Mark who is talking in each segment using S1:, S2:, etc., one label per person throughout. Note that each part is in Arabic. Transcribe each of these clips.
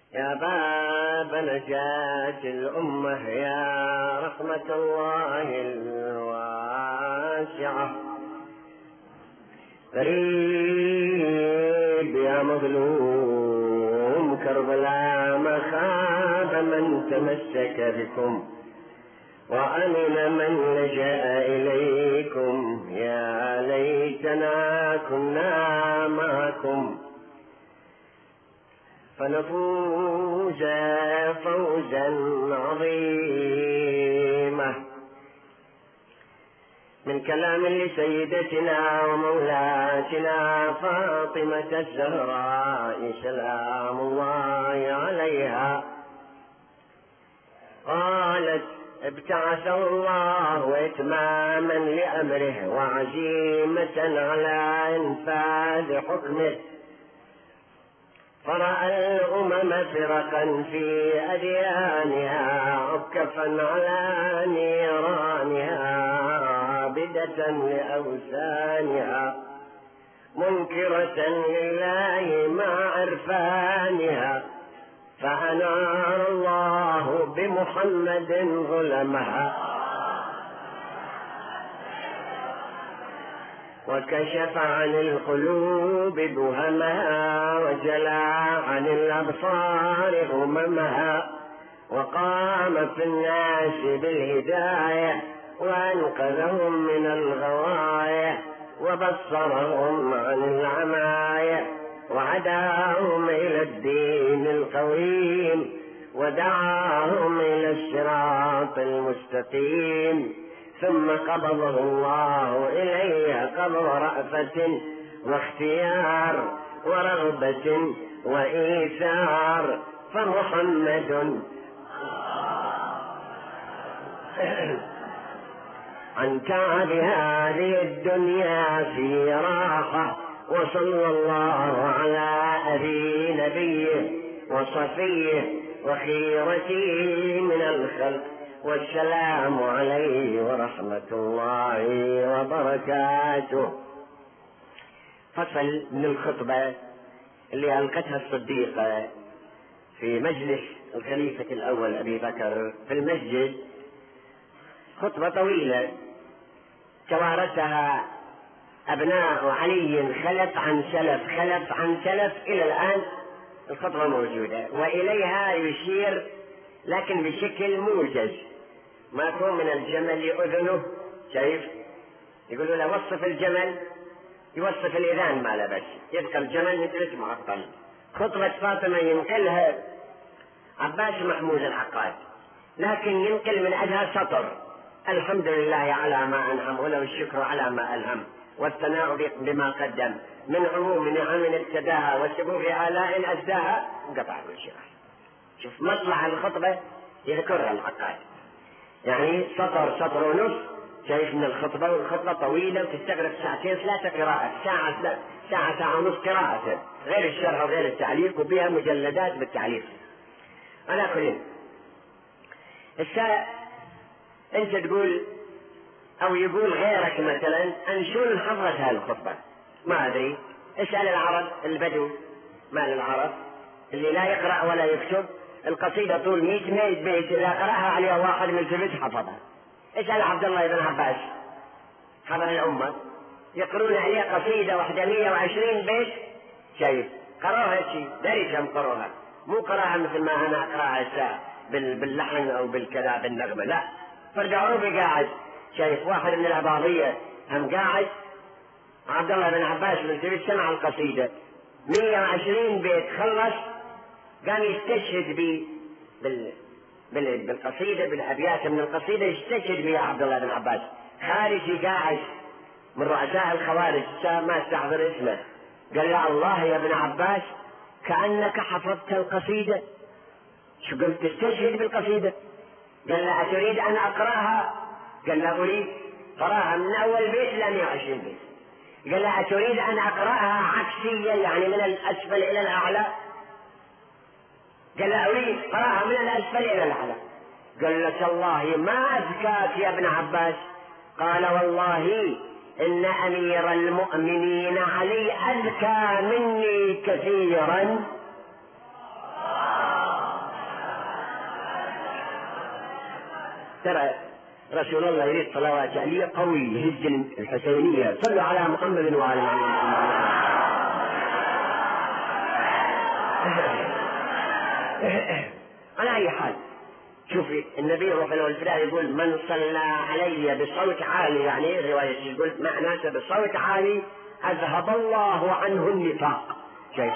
S1: يا باب نجاة الأمة، يا رحمة الله الواسعة، قريب يا مظلوم كربلاء، ما خاب من تمسك بكم وأمن من لجأ إليكم. يا ليتنا كنا معكم فنفوز فوزا عظيما. من كلام لسيدتنا ومولاتنا فاطمة الزهراء سلام الله عليها، قالت: ابتعثه الله إتماما لأمره وعزيمة على إنفاذ حكمه، فرأى الأمم فرقا في أديانها عكفا على نيرانها عابدة لأوثانها منكرة لله مع عرفانها، فأنار الله بمحمد ظلمها وكشف عن القلوب بهمها وجلى عن الأبصار هممها، وقام في الناس بالهداية وأنقذهم من الغواية وبصرهم عن العماية وهداهم إلى الدين القويم ودعاهم إلى الصراط المستقيم، ثم قبضه الله إليه قبض رأفة واختيار ورغبة وإيثار، فمحمد عن تعب هذه الدنيا في راحة، وصلى الله على أبي نبيه وصفيه وخيرته من الخلق، والسلام عليه ورحمة الله وبركاته. فصل من الخطبة اللي ألقتها الصديقة في مجلس الخليفة الأول أبي بكر في المسجد، خطبة طويلة توارثها أبناء علي خلف عن سلف خلف عن سلف إلى الآن الخطبة موجودة، وإليها يشير لكن بشكل موجز، ما يكون من الجمل أذنه. شايف يقولوا له وصف الجمل، يوصف الإذان ما لبس، يبقى الجمل مثل معطل. خطبة فاطمة ينقلها عباس محمود العقاد، لكن ينقل من أجلها سطر: الحمد لله على ما أنعم وله الشكر على ما ألهم والثناء بما قدم من عموم نعم ابتداها وسبوغ آلاء أزداها. قطع الشرح. شوف مطلع الخطبة يذكرها العقاد، يعني سطر ونص. شايف من الخطبة، والخطبة طويلة وتستغرق ساعتين ثلاثة قراءة، ساعة ونص قراءة، غير الشرح وغير التعليق، وبها مجلدات بالتعليق. على كل الساعة انت تقول او يقول غيرك مثلا ان شو حفظت هذه الخطبة، ما ادري. اسأل العرب البدو، مال العرب اللي لا يقرأ ولا يكتب، القصيدة طول 100 بيت اذا قرأها عليها واحد من الجبت حفظها. اسأل عبد الله بن عباس حضر الأمة يقرون عليه قصيدة واحدة 120 بيت، شايف قرأها شيء دري كم قرأها، مو قرأها مثل ما أنا أقرأها باللحن أو بالكذا بالنغمة، لا، فالجعروبي قاعد. شايف واحد من العباضية هم قاعد، عبد الله بن عباس من تبي سمع القصيدة 120 بيت، خلص قام يستشهد بالقصيدة، بالأبيات من القصيدة يستشهد بها عبد الله بن عباس. خارجي قاعد من رؤساء الخوارج ما استحضر اسمه، قال له: الله يا ابن عباس كأنك حفظت القصيدة، شو قلت تستشهد بالقصيدة؟ قال له: أتريد أن أقرأها؟ قال له: أريد. قرأها من أول بيت إلى 120 بيت. قال له: أتريد أن أقرأها عكسيا يعني من الأسفل إلى الأعلى؟ قال له: أريد. قرأها من الأسفل إلى الأعلى. قال له: تالله ما أذكاك يا ابن عباس. قال: والله إن أمير المؤمنين علي أذكى مني كثيرا. ترى رسول الله يريد صلوات عليه قوي يهز الحسينية. صلوا على محمد وعلى محمد. على أي حال شوفي النبي روح له الفداء يقول من صلى علي بصوت عالي، يعني رواية يقول معناته بصوت عالي أذهب الله عنه النفاق. شايف؟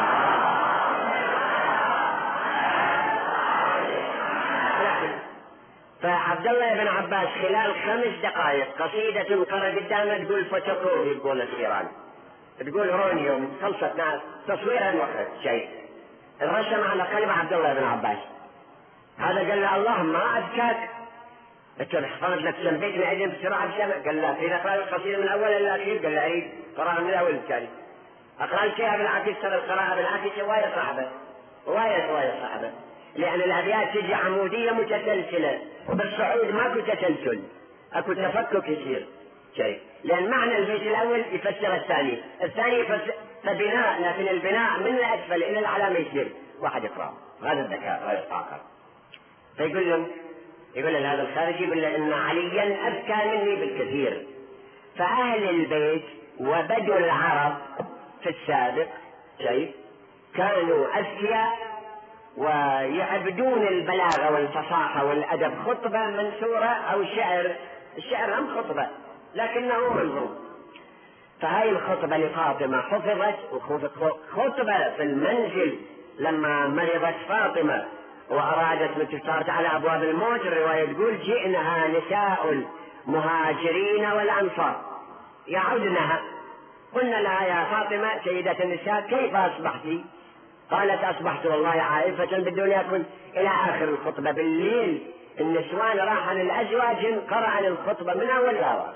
S1: فعبد الله بن عباس خلال 5 دقائق قصيدة قرأ قدامه تقول فتقول يقول الإيران تقول رونيوم خلصت ناس تصويرها الوقت شيء الرسم على قلب عبد الله بن عباس. هذا قال له اللهم ما أذكاك انت حفظت لك سميت من عدم بسرعة بسمع. قال لا في اقرأ القصيدة من اول الى الاخير. قال لا عيد قراءة من الاول للثاني. اقرأ الشيء بالعكس ترى القراءة بالعكس هواية صعبة هواية صعبة، لأن الأبيات تجي عمودية متسلسلة وبالصعود ماكو تسلسل، اكو تفكك يصير شيء، لأن معنى البيت الأول يفسر الثاني، الثاني يفسر فبناء، لكن البناء من الأسفل إلى الأعلى ما يصير واحد يقرأ. هذا الذكاء هذا الطاقة. فيقول لهم يقول هذا الخارجي يقول له إن عليا أذكى مني بالكثير. فأهل البيت وبدو العرب في السابق شيء كانوا أذكياء ويعبدون البلاغة والفصاحة والأدب. خطبة منثورة أو شعر، الشعر هم خطبة لكنه منظوم. فهاي الخطبة لفاطمة حفظت، وخطبة في المنزل لما مرضت فاطمة وأرادت من صارت على أبواب الموت، الرواية تقول جئنها نساء المهاجرين والأنصار يعودنها، قلنا لها يا فاطمة سيدة النساء كيف أصبحتِ؟ قالت أصبحت والله عائفة بالدنيا كنت، إلى آخر الخطبة. بالليل النسوان راح للأزواج قرأ الخطبة من أول إلى آخر.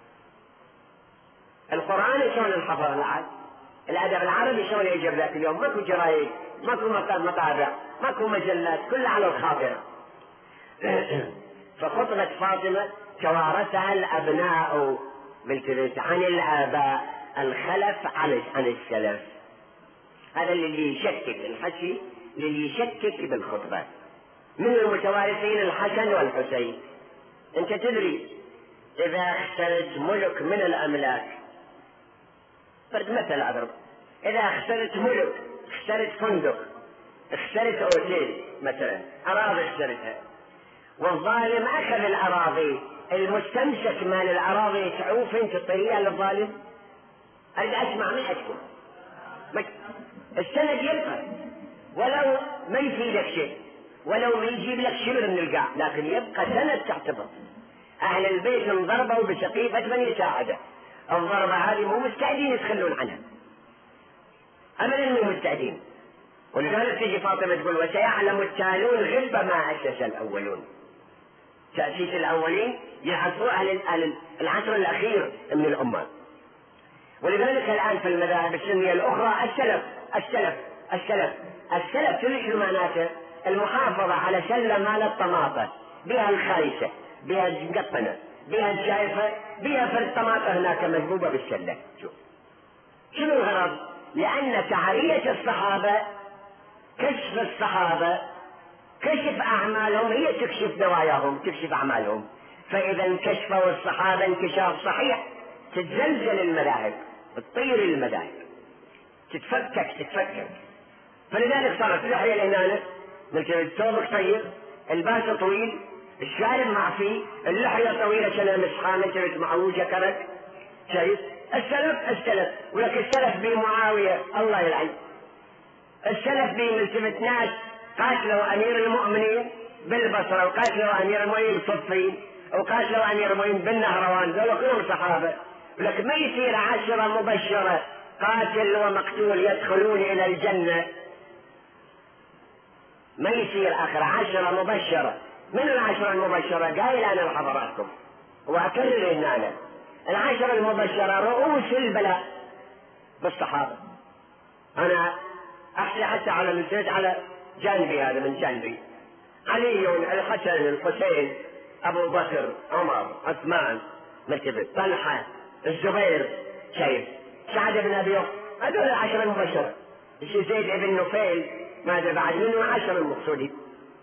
S1: القرآن شلون الحفظ العاد، الأدب العربي شلون يجب ذاك اليوم، ماكو جرايد ماكو مطابع ماكو مجلات، كل على الخاطر. فخطبة فاطمة توارثها الأبناء بالترث عن الآباء، الخلف عن السلف. هذا اللي يشكك الحكي، اللي يشكك بالخطبة. من المتوارثين الحسن والحسين. انت تدري اذا اخترت ملك من الاملاك، فرد مثل اضرب، اذا اخترت ملك، اخترت فندق، اخترت اوتيل مثلا، اراضي اخترتها، والظالم اخذ الاراضي، المستمسك مال الاراضي تعوف انت الطريقه للظالم. اريد اسمع من عندكم. السند يبقى ولو ما يفيدك شيء، ولو ما يجيب لك شبر من القاع، لكن يبقى سند تعتبر. اهل البيت انضربوا بسقيفة من يساعده، الضربة هذه مو مستعدين يتخلون عنها ابدا، مو مستعدين. ولذلك تجي فاطمة تقول وسيعلم التالون غلب ما اسس الاولون. تأسيس الاولين يعرفوا اهل العصر الاخير من الامة. ولذلك الآن في المذاهب السنية الأخرى السلف تدري شو معناته؟ المحافظة على سلة مال الطماطة، بها الخايسة، بها المقطنة، بها الجايفة، بها فرد طماطة هناك مذبوبة بالسلة. شنو الغرض؟ لأن تعرية الصحابة، كشف الصحابة، كشف أعمالهم هي تكشف نواياهم، تكشف أعمالهم. فإذا انكشفوا الصحابة انكشاف صحيح تتزلزل المذاهب، تطير المذاهب، تتفكك. فلذلك صارت اللحية الإنانة مثل الثوب قصير، الباس طويل، الشارب معفي، اللحية طويلة شنها مسحة مثل معوجة كرك. شايف؟ السلف ولك السلف بمعاوية الله يلعن، السلف بملتفت ناس قاتلوا أمير المؤمنين بالبصرة، وقاتلوا أمير المؤمنين بصفين، وقاتلوا أمير المؤمنين بالنهروان، ذولا كلهم صحابة. ولك ما يصير 10 مبشرة قاتل ومقتول يدخلون إلى الجنة، ما يصير آخر 10 مبشرة. من 10 المبشرة؟ قايل أنا لحضراتكم وأكرر إن أنا 10 المبشرة رؤوس البلاء بالصحابة. أنا أحكي حتى على المسجد على جانبي، هذا من جانبي: علي، الحسن، الحسين، أبو بكر، عمر، عثمان، مرتبط، طلحة، الزبير، شايف، سعد بن أبي وقاص، هذول 10 المبشرة. زيد بن نفيل ما أدري بعد منه 10 المقصودين.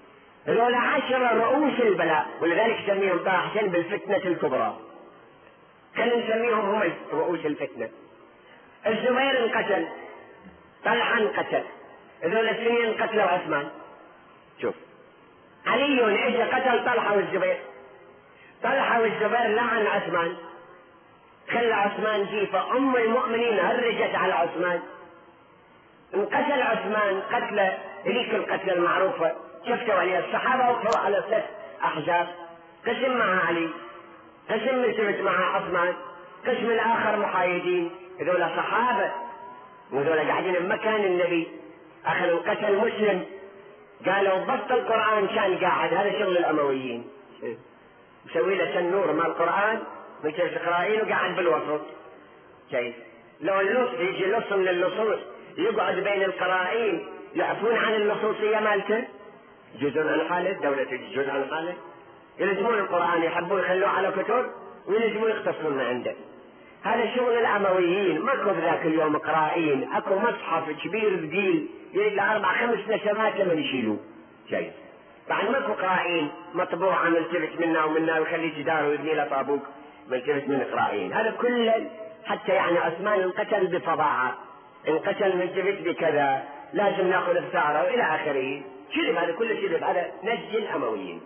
S1: هذول 10 رؤوس البلاء، ولذلك سميهم طه حسين بالفتنة الكبرى. خلينا نسميهم هم رؤوس الفتنة. الزبير انقتل، طلحة انقتل، هذول الاثنين انقتلوا عثمان. شوف علي اجى قتل طلحة والزبير، طلحة والزبير لعن عثمان، خلى عثمان جيفة. ام المؤمنين هرجت على عثمان، انقتل عثمان قتله ذيك القتله المعروفة شفتوا عليها الصحابة، وقفوا على 3 أحزاب، قسم مع علي، قسم التفت مع عثمان، قسم الآخر محايدين. هذول صحابة وهذول قاعدين بمكان النبي. أخذوا قتل مسلم، قالوا بسط القرآن كان قاعد، هذا شغل الأمويين، مسوي له تنور مع القرآن من كيف تقرأين وقاعد بالوسط. شايف لو اللص يجي لص من اللصوص يقعد بين القرائين يعفون عن اللصوصية مالته، جزء عن حاله، دولة جزء عن حاله، يلزمون القرآن، يحبون يخلوه على كتب ويلزمون يختصرون من عنده. هذا شغل الأمويين. ماكو ذاك اليوم قرائين، اكو مصحف كبير ثقيل يريد 4-5 نسمات لما يشيلوه. شايف بعد ماكو قرائين مطبوعة ملتفت منا ومنا ويخلي جدار ويبني له طابوق ملتفت من قرائين. هذا كله حتى يعني عثمان انقتل بفظاعة، انقتل ملتفت بكذا، لازم ناخذ بثاره والى اخره. كذب، هذا كله كذب، هذا نسج الامويين.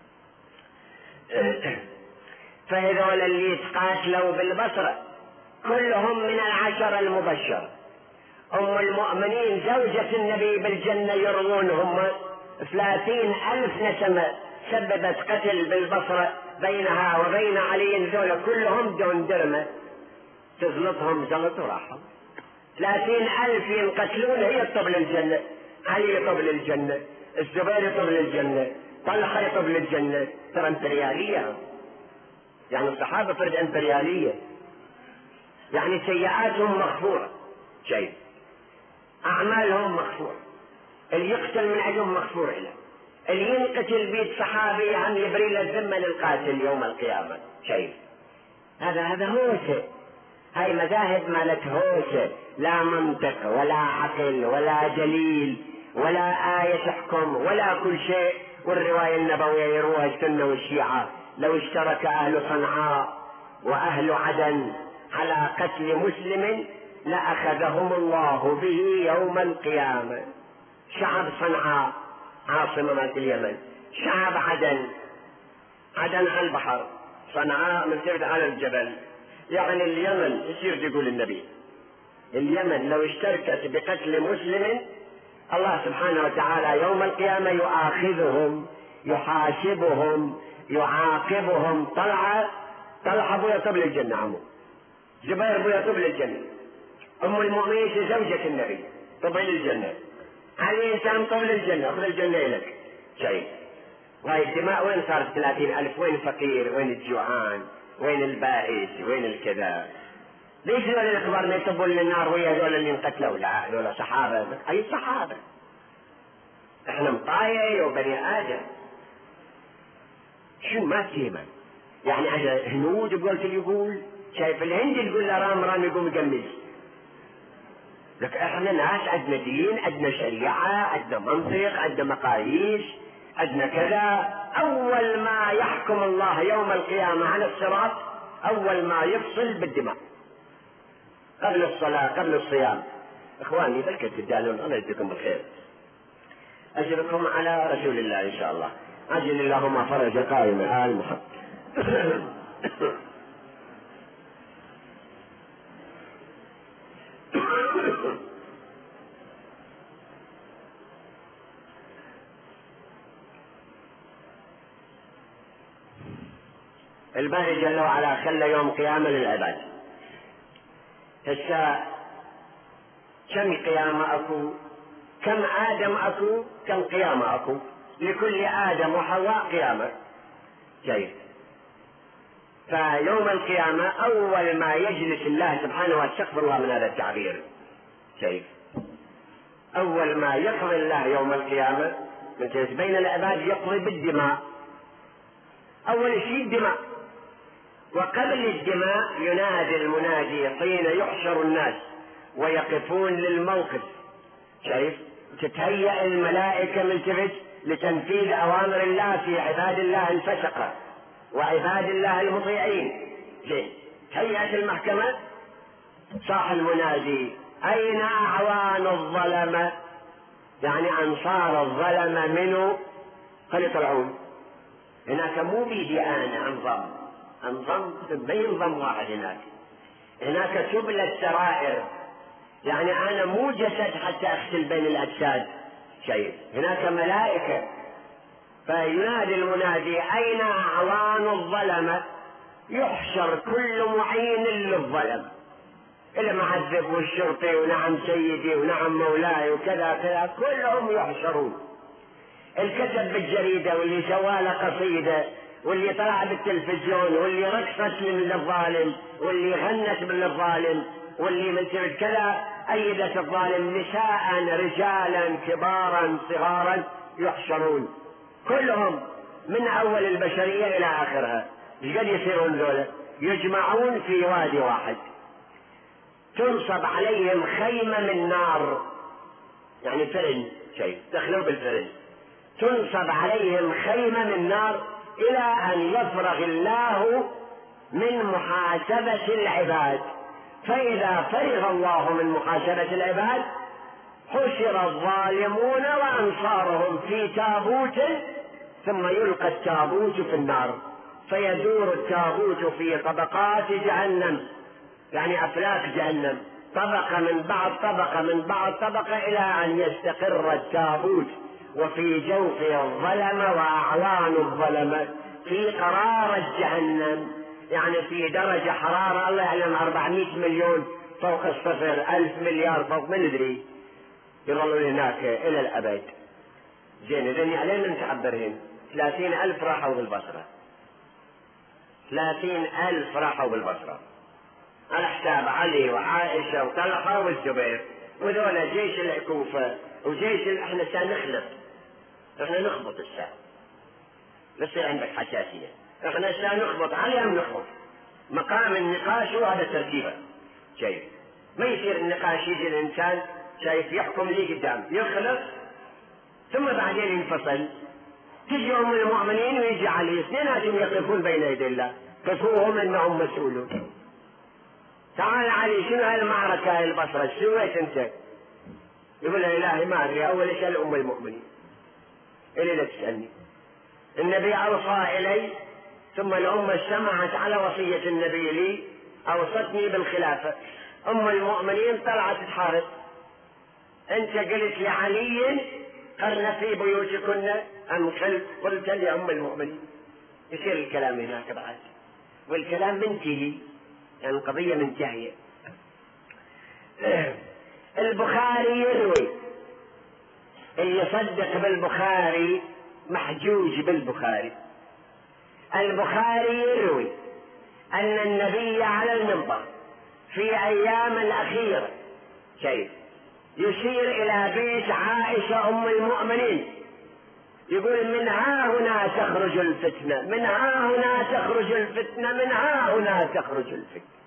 S1: فهذول اللي يتقاتلوا بالبصرة كلهم من 10 المبشر. ام المؤمنين زوجة النبي بالجنة يروونهم 30,000 نسمة سببت قتل بالبصرة بينها وبين علي. ذولا كلهم دون درمة تزلطهم زلط وراحوا. 30,000 ينقتلون، هي طب للجنة، علي يطب للجنة، الزبير يطب للجنة، طلحة يطب للجنة. ترى امبريالية، يعني الصحابة فرد امبريالية، يعني سيئاتهم مغفورة، شيء أعمالهم مغفورة، اللي يقتل من أجلهم مغفور له، اللي ينقتل بيد صحابي عم يبري له الذمة للقاتل يوم القيامة. شيء هذا هوسة، هاي مذاهب مالت هوسة، لا منطق ولا عقل ولا دليل ولا آية تحكم ولا كل شيء. والرواية النبوية يروها السنة والشيعة: لو اشترك أهل صنعاء وأهل عدن على قتل مسلم لأخذهم الله به يوم القيامة. شعب صنعاء عاصمة مالت اليمن، شعب عدن على البحر، صنعاء مرتفعة على الجبل، يعني اليمن يصير يقول النبي اليمن لو اشتركت بقتل مسلم الله سبحانه وتعالى يوم القيامة يؤاخذهم، يحاسبهم، يعاقبهم. طلحة ابو يطب للجنة، عمو زبير ابو يطب للجنة، ام المؤمنين زوجة النبي طب للجنة، علي انسان طب للجنة، اخذ الجنة لك. شيء وهي الدماء وين صارت 30,000؟ وين الفقير؟ وين الجوعان؟ وين البائس؟ وين الكذا؟ ليش هذول الاخبار ما يطبون للنار ويا هذول اللي انقتلوا؟ لا هذول صحابة. اي صحابة؟ احنا مطايع وبني ادم، شو ما تيمن يعني اجا هنود بقولت اللي يقول شايف الهندي يقول له رام يقوم يقمز لك. احنا ناس عندنا دين، عندنا شريعة، عندنا منطق، عندنا مقاييس، عندنا كذا. اول ما يحكم الله يوم القيامة على الصراط اول ما يفصل بالدماء قبل الصلاة قبل الصيام. اخواني بلكت تدالون، الله يجزيكم بالخير. اجركم على رسول الله ان شاء الله. عجل اللهم فرج قائم آل محمد. الباري جل وعلا خلى يوم قيامة للعباد. هسه كم قيامة اكو؟ كم آدم اكو؟ كم قيامة اكو؟ لكل آدم وحواء قيامة. جيد. فيوم القيامة أول ما يجلس الله سبحانه واستغفر الله من هذا التعبير. جيد. أول ما يقضي الله يوم القيامة من بين العباد يقضي بالدماء. أول شيء الدماء، وقبل الدماء ينادي المنادي حين يحشر الناس ويقفون للموقف. شايف؟ تتهيأ الملائكة ملتفت لتنفيذ أوامر الله في عباد الله الفسقة وعباد الله المطيعين. زين، هيئة المحكمة صاح المنادي: أين أعوان الظلمة؟ يعني أنصار الظلمة منه قد يطلعون. هناك مو بيدي أنا أنظم ما ينظم واحد هناك تبلى السرائر، يعني أنا مو جسد حتى أغسل بين الأجساد شيء، هناك ملائكة. فينادي المنادي: أين أعوان الظلمة؟ يحشر كل معين للظلم، المعذب والشرطي ونعم سيدي ونعم مولاي وكذا كذا، كلهم يحشرون. الكتب بالجريدة واللي سواله قصيدة واللي طلع بالتلفزيون واللي رقصت للظالم واللي غنت للظالم واللي مثل كذا أيدت الظالم، نساء رجالا كبارا صغارا يحشرون كلهم من أول البشرية إلى آخرها. ايش قد يصيرون ذولا؟ يجمعون في وادي واحد، تنصب عليهم خيمة من نار، يعني فرن شيء دخلوا بالفرن، تنصب عليهم خيمة من نار إلى أن يفرغ الله من محاسبة العباد. فإذا فرغ الله من محاسبة العباد حشر الظالمون وأنصارهم في تابوت، ثم يلقى التابوت في النار، فيدور التابوت في طبقات جهنم، يعني أفلاك جهنم، طبقة من بعض طبقة من بعض طبقة، إلى أن يستقر التابوت وفي جوف الظلمة وأعوان الظلمة في قرارة جهنم، يعني في درجة حرارة الله يعلم 400 مليون فوق الصفر، 1000 مليار فوق، ما ندري، يظلون هناك إلى الأبد. زين، إذن علينا نتعبرهن. 30,000 راحوا بالبصرة، 30,000 راحوا بالبصرة على حساب علي وعائشة وطلحة والزبير، وذولا جيش الكوفة وجيش احنا سنخلط، احنا نخبط الساعة، بصير عندك حساسية، احنا سنخبط عليهم، نخبط مقام النقاش، وهذا ترتيبه شايف. ما يصير النقاش يجي الانسان شايف يحكم لي قدام يخلص ثم بعدين ينفصل، تجي ام المؤمنين ويجي علي، اثنيناتهم يقفون بين يدي الله، كفوهم انهم مسؤولون. تعال علي، شنو هالمعركة البصرة سويت انت؟ يقول له: الهي ما ادري، اول اسال ام المؤمنين، الي لا تسالني، النبي اوصى الي، ثم الامه اجتمعت على وصيه النبي لي، اوصتني بالخلافه، ام المؤمنين طلعت تحارب، انت قلت لعلي قرن في بيوتكن ام قلت لام المؤمنين؟ يصير الكلام هناك بعد، والكلام منتهي، يعني القضيه منتهيه. البخاري يروي، اللي يصدق بالبخاري محجوج بالبخاري. البخاري يروي أن النبي على المنبر في أيام الأخيرة شيء يشير إلى بيت عائشة أم المؤمنين، يقول: من ها هنا تخرج الفتنة، من ها هنا تخرج الفتنة، من ها هنا تخرج الفتنة.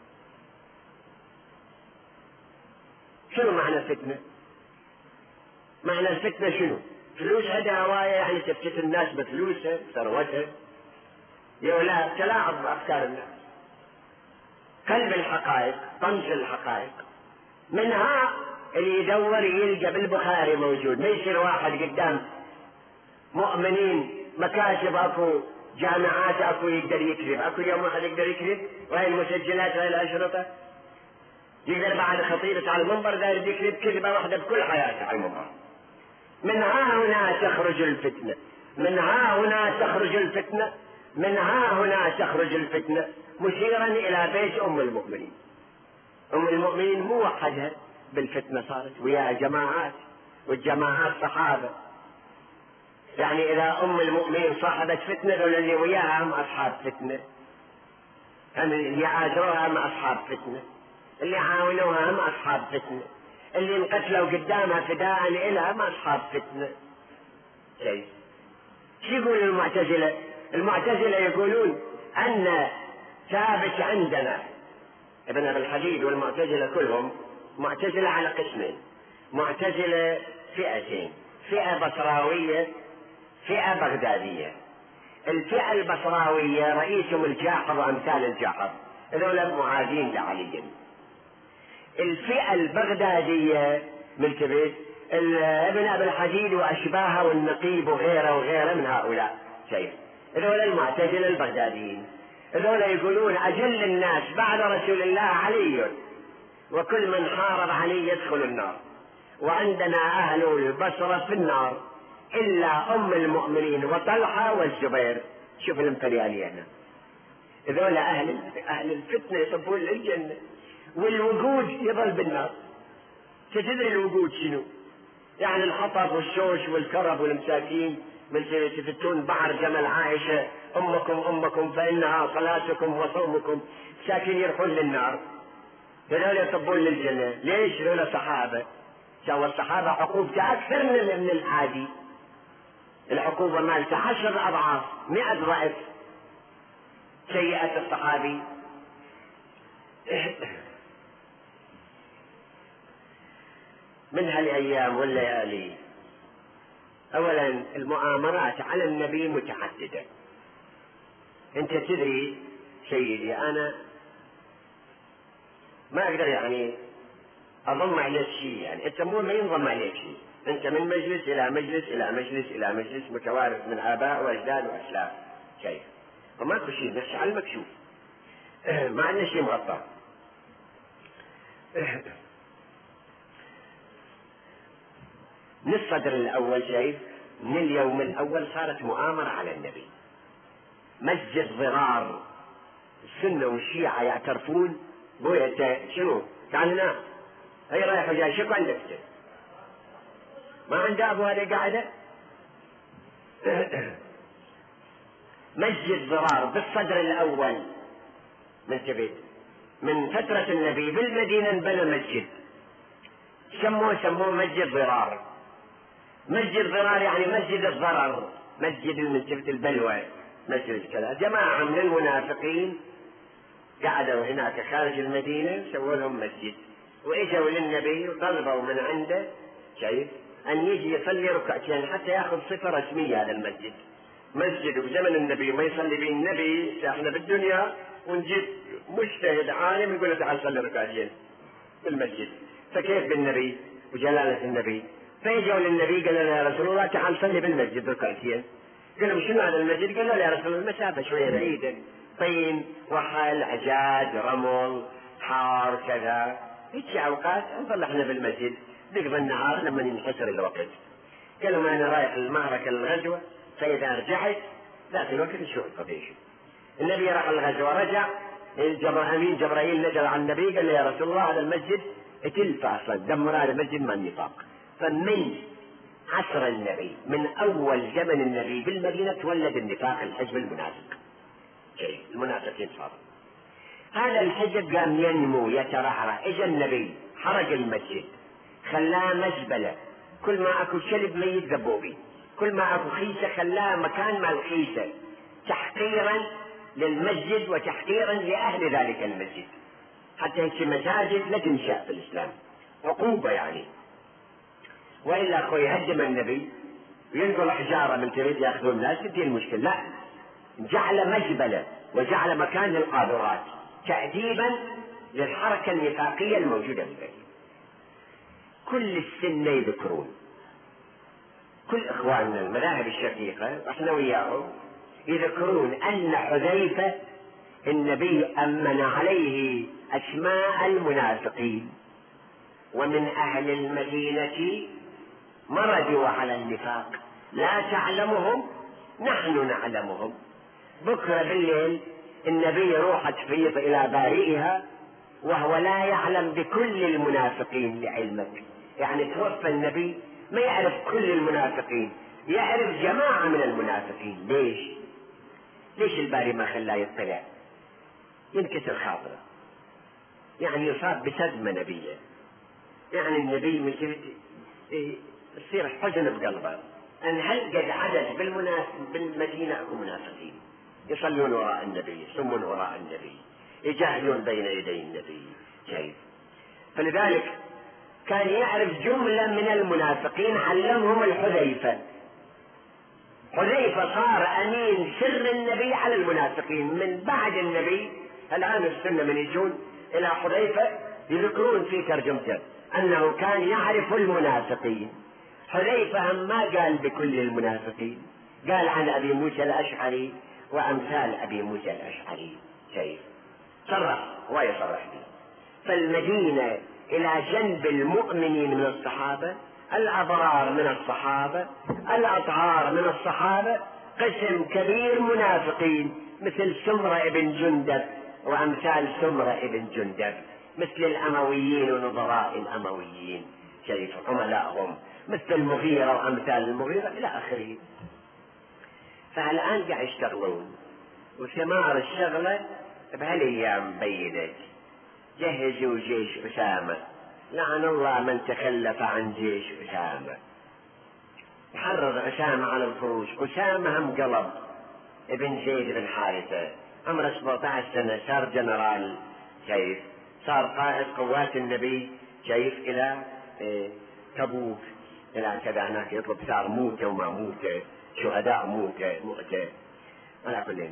S1: شنو معنى الفتنة؟ معنى الفتنة شنو؟ فلوس عندها هواية، يعني تفتت الناس بفلوسها ثروتها، يولا تلاعب بأفكار الناس، قلب الحقائق، طمس الحقائق. منها اللي يدور يلقى بالبخاري موجود، ما يصير واحد قدام مؤمنين مكاتب اكو، جامعات اكو يقدر يكذب، اكو يوم واحد يقدر يكذب، وهي المسجلات وهي الاشرطه، يقدر بعد خطيبة على المنبر داير يكذب كذبه واحده بكل حياته على المنبر. من ها هنا تخرج الفتنه، من ها هنا تخرج الفتنه، من ها هنا تخرج الفتنه، مشيرا الى بيت ام المؤمنين. ام المؤمنين مو وحدها بالفتنه، صارت وياها جماعات، والجماعات صحابه، يعني اذا ام المؤمنين صاحبة فتنه، دول اللي وياها هم اصحاب فتنه، يعني اللي عاشروها هم اصحاب فتنه، اللي عاونوها هم اصحاب فتنه، اللي انقتلوا قدامها فداء إلها هم اصحاب فتنه. شيء شو يقول المعتزله؟ المعتزله يقولون ان ثابت عندنا ابن ابي الحديد، والمعتزله كلهم معتزله على قسمين، معتزله فئتين، فئه بصراويه فئة بغدادية. الفئة البصراوية رئيسهم الجاحظ وأمثال الجاحظ، هذول معادين لعلي. الفئة البغدادية من تبت ابن أبي الحديد وأشباهه والنقيب وغيره وغيره من هؤلاء شيء، هذول المعتزلة البغداديين. هذول يقولون أجل الناس بعد رسول الله علي، وكل من حارب علي يدخل النار، وعندنا أهل البصرة في النار إلا أم المؤمنين وطلحة والزبير. شوف الامتريالية هنا، هذول أهل الفتنة يصبون للجنة، والوقود يظل بالنار. تدري الوقود شنو؟ يعني الحطب والشوش والكرب والمساكين من تفتون بعر جمل عائشة أمكم فإنها صلاتكم وصومكم، ساكن يروحون للنار، هذول يصبون للجنة. ليش؟ هذول صحابة، سوى الصحابة عقوبة أكثر من العادي، العقوبة مالته 10 أضعاف 100 ضعف سيئة الصحابي. من هالأيام والليالي، أولا المؤامرات على النبي متعددة. أنت تدري سيدي، أنا ما أقدر يعني أضم عليك شيء، يعني أنت مو ما ينضم عليك شيء، أنت من مجلس إلى مجلس إلى مجلس إلى مجلس، متوارث من آباء وأجداد وأسلاف شيء، وماكو شيء نفس على المكشوف، ما عندنا شيء مغطى. من الصدر الأول شيء، من اليوم الأول صارت مؤامرة على النبي. مسجد ضرار، السنة والشيعة يعترفون بويته شنو؟ تعال هنا، هي رايح وجاي، شكو عندك؟ ما عنده أبو هذه قاعدة؟ مسجد ضرار بالصدر الأول من تبيت، من فترة النبي بالمدينة بنى مسجد سموه مسجد ضرار. مسجد ضرار يعني مسجد الضرر، مسجد من تبت البلوى، مسجد كذا. جماعة من المنافقين قعدوا هناك خارج المدينة سووا لهم مسجد، وإجوا للنبي وطلبوا من عنده شيء أن يجي يصلي ركعتين حتى يأخذ صفة رسمية هذا المسجد. مسجد بزمن النبي ما يصلي به النبي، احنا بالدنيا ونجيب مجتهد عالم يقول له تعال صلي ركعتين بالمسجد، فكيف بالنبي وجلالة النبي؟ فيجوا للنبي قالوا له يا رسول الله تعال صلي بالمسجد ركعتين. قالوا شنو هذا المسجد؟ قالوا له يا رسول الله المسافة شوية بعيدة، طين وحل عجاج رمل حار كذا، هيك اوقات نظل احنا بالمسجد نقضي النهار لما ينحسر الوقت. قالوا ما انا رايح المعركة الغزوة، فاذا رجعت ذاك الوقت نشوف القضية. النبي راح الغزوة، رجع امين جبرائيل نزل على النبي قال له يا رسول الله هذا المسجد اتلفى اصلا، دمر هذا المسجد مع النفاق. فمن عصر النبي، من اول زمن النبي بالمدينة تولد النفاق، الحزب المنافق، المنافقين صاروا. هذا الحزب قام ينمو يترعرع. اجى النبي حرق المسجد، خلاه مزبلة، كل ما اكو كلب ميت ذبوبي، كل ما اكو خيسة خلاه مكان مع الخيسة، تحقيرا للمسجد وتحقيرا لأهل ذلك المسجد. حتى هيك مساجد لا تنشأ في الإسلام، عقوبة يعني. وإلا أخوي هدم النبي وينقل حجارة من تريد يأخذون الناس، تنتهي المشكلة. لا، جعل مزبلة وجعل مكان للقاذورات تأديبا للحركة النفاقية الموجودة في البلد. كل السنة يذكرون، كل إخواننا المذاهب الشقيقة احنا وياهم يذكرون أن حذيفة النبي أمن عليه أسماء المنافقين، ومن أهل المدينة مردوا على النفاق لا تعلمهم نحن نعلمهم. بكرة بالليل النبي يروح تفيض إلى بارئها وهو لا يعلم بكل المنافقين لعلمك. يعني توفى النبي ما يعرف كل المنافقين، يعرف جماعة من المنافقين. ليش الباري ما خلاه يطلع؟ ينكسر خاطره، يعني يصاب بصدمة نبية. يعني النبي من يصير حزن بقلبه أن هل قد عدد بالمدينة أكو منافقين يصلون وراء النبي، يصومون وراء النبي، يجاهدون بين يدي النبي. كيف؟ فلذلك كان يعرف جملة من المنافقين علمهم الحذيفة، حذيفة صار أمين سر النبي على المنافقين من بعد النبي. الآن السنة من يجون إلى حذيفة يذكرون في ترجمته أنه كان يعرف المنافقين. حذيفة ما قال بكل المنافقين، قال عن أبي موسى الأشعري وأمثال أبي موسى الأشعري. شيء صرح ويصرح به. فالمدينة إلى جنب المؤمنين من الصحابة، الأبرار من الصحابة، الأطهار من الصحابة، قسم كبير منافقين مثل سمرة ابن جندب وأمثال سمرة ابن جندب، مثل الأمويين ونظراء الأمويين، شريف عملائهم، مثل المغيرة وأمثال المغيرة إلى آخره. فالآن قاعد يشتغلون، وثمار الشغلة بهالأيام بينت. جهزوا جيش أسامة، لعن الله من تخلف عن جيش أسامة. حرض أسامة على الخروج. أسامة هم قلب ابن زيد بن حارثة، عمره 17 سنة، صار جنرال، شايف، صار قائد قوات النبي، شايف، إلى تبوك، إلى كذا هناك يطلب، صار موتة وما موتة، شهداء موتة على كل.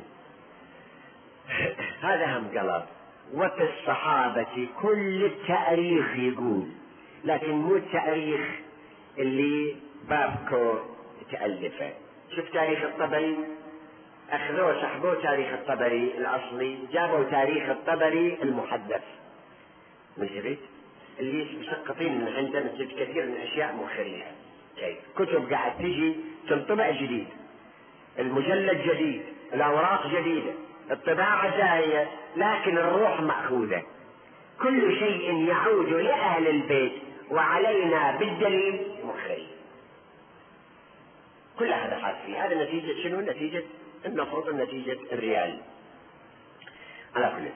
S1: هذا هم قلب. وفي الصحابة كل التاريخ يقول، لكن مو التاريخ اللي بابكو تألفه. شوف تاريخ الطبري، أخذوه سحبوه تاريخ الطبري الأصلي، جابوا تاريخ الطبري المحدث من جديد اللي مسقطين من عنده مثل كثير من الأشياء مخرية. كتب قاعد تجي تنطبع جديد، المجلد جديد، الأوراق جديدة، الطباعة جاية، لكن الروح مأخوذة. كل شيء يعود لأهل البيت وعلينا بالدليل مخرج. كل هذا حاصل. هذا نتيجة شنو؟ نتيجة المفروض نتيجة الريال على كل.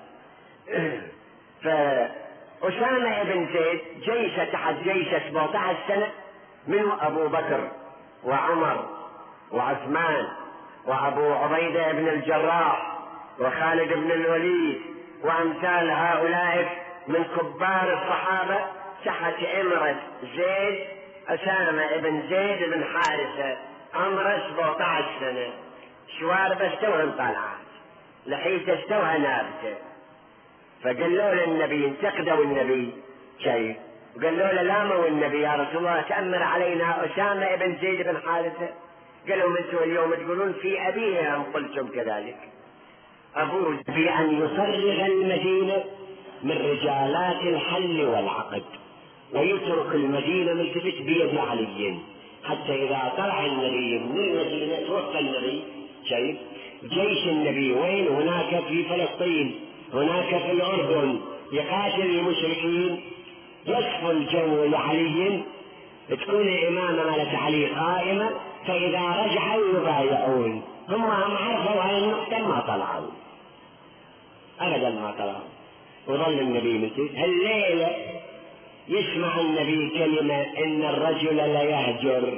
S1: فأسامة بن زيد جيش تحت جيش 17 سنة، منه أبو بكر وعمر وعثمان وأبو عبيدة بن الجراح وخالد بن الوليد وأمثال هؤلاء من كبار الصحابة تحت إمرة زيد. أسامة بن زيد بن حارثة عمره 17 سنة، شواربه استوى طالعات، لحيته استوى نابته. فقالوا للنبي، انتقدوا النبي شيء، وقالوا له لاموا النبي، يا رسول الله تأمر علينا أسامة بن زيد بن حارثة. قالوا انتم اليوم تقولون في أبيه هم قلتم كذلك. أبوه بأن يفرغ المدينة من رجالات الحل والعقد ويترك المدينة ملتفت بيد علي، حتى إذا طلع النبي من المدينة توفى النبي شيء، جيش النبي وين؟ هناك في فلسطين، هناك في الأردن، يقاتل المشركين، يصفو الجو لعلي، تكون الإمامة ملك علي قائمة، فإذا رجعوا يبايعون. هم عرفوا هاي النقطة ما طلعوا أبدا، ما طلعوا، وظل النبي مثل هالليلة يسمع النبي كلمة إن الرجل لا يهجر.